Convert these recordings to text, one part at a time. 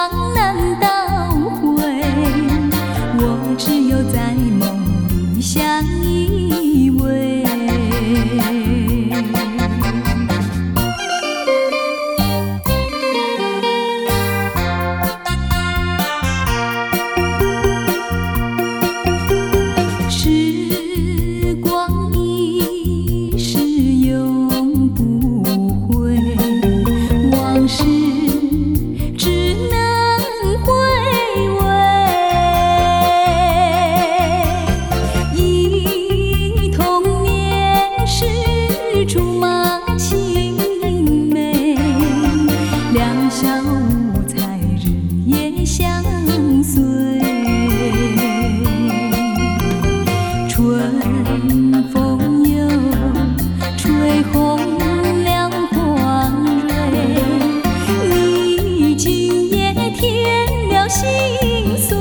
难倒回，我只有在梦里相依偎。时光一逝永不回，往事只能回味。忆童年时竹马青梅，两小无猜日夜相随。春风又吹红了花蕊，你今夜添了心碎，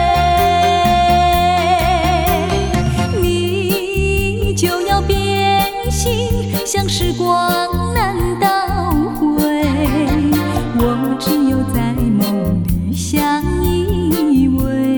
你就要变心，像时光难倒回，我只有在梦里相依偎。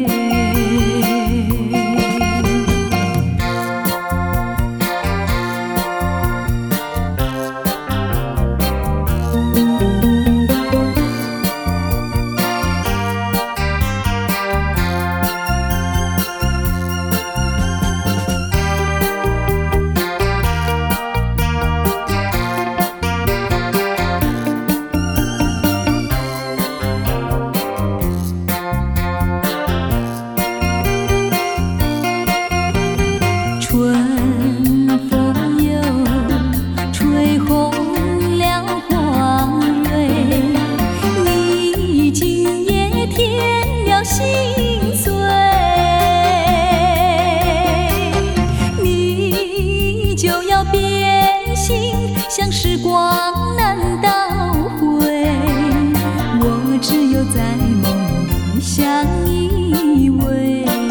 春风又吹红了花蕊，你今夜添了心碎，你就要变心，像时光难倒回，我只有在梦里相依偎。